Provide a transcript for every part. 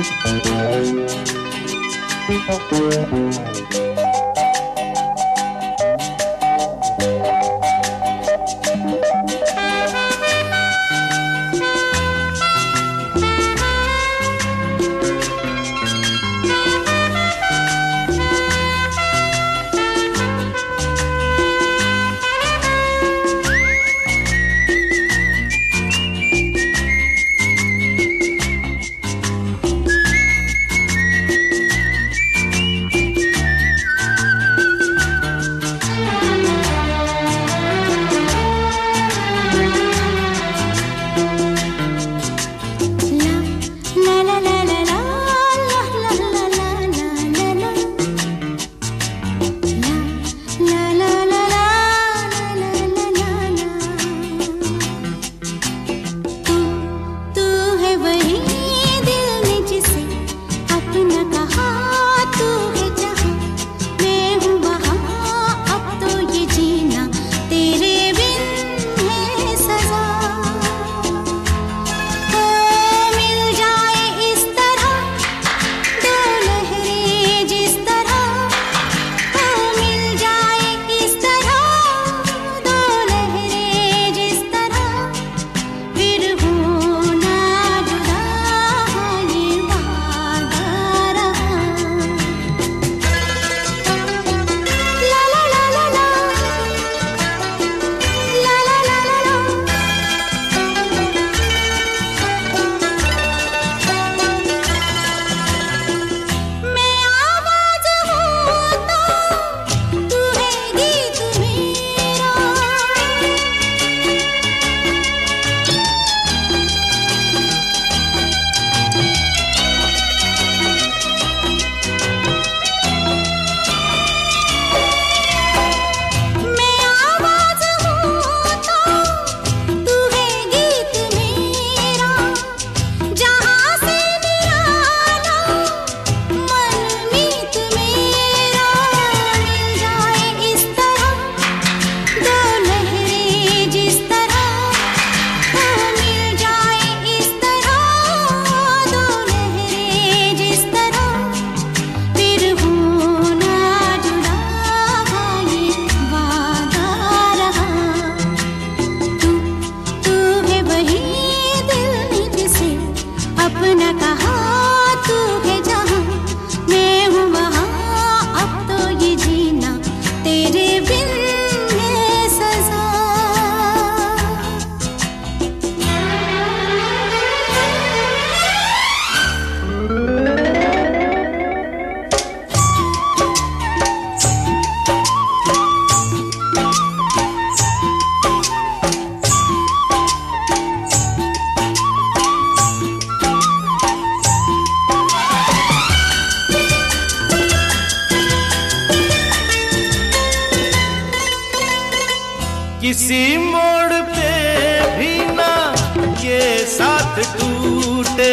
किसी मोड़ पे भी ना ये साथ टूटे,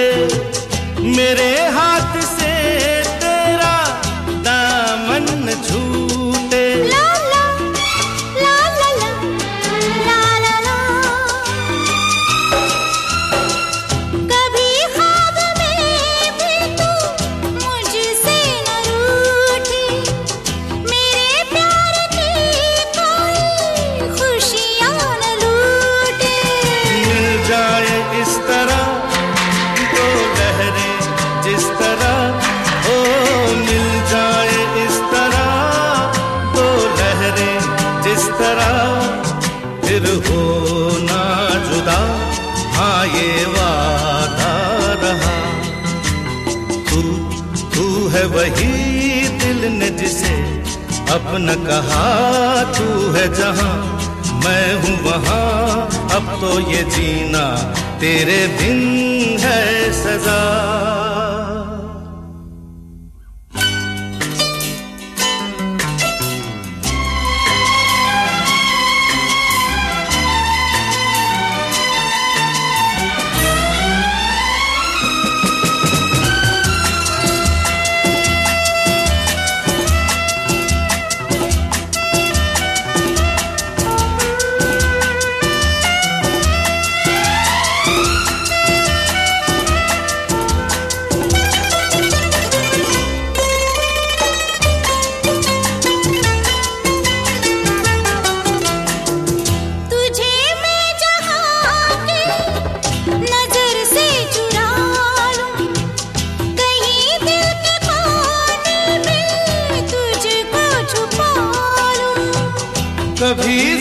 मेरे हाथ से तेरा दामन न छूटे। ला ला ला ला ला ला ला, कभी ख्वाब में भी तू मुझसे न रूठी, मेरे प्यार की कोई खुशियाँ न लूटे। मिल जाए इस तरह दो लहरें जिस तरह, ओ मिल जाए इस तरह दो लहरें जिस तरह, फिर हो ना जुदा, हाँ ये वादा रहा। तू है वही दिल ने जिसे अपना कहा, तू है जहाँ मैं हूँ वहाँ, अब तो ये जीना तेरे बिन है सजा। कभी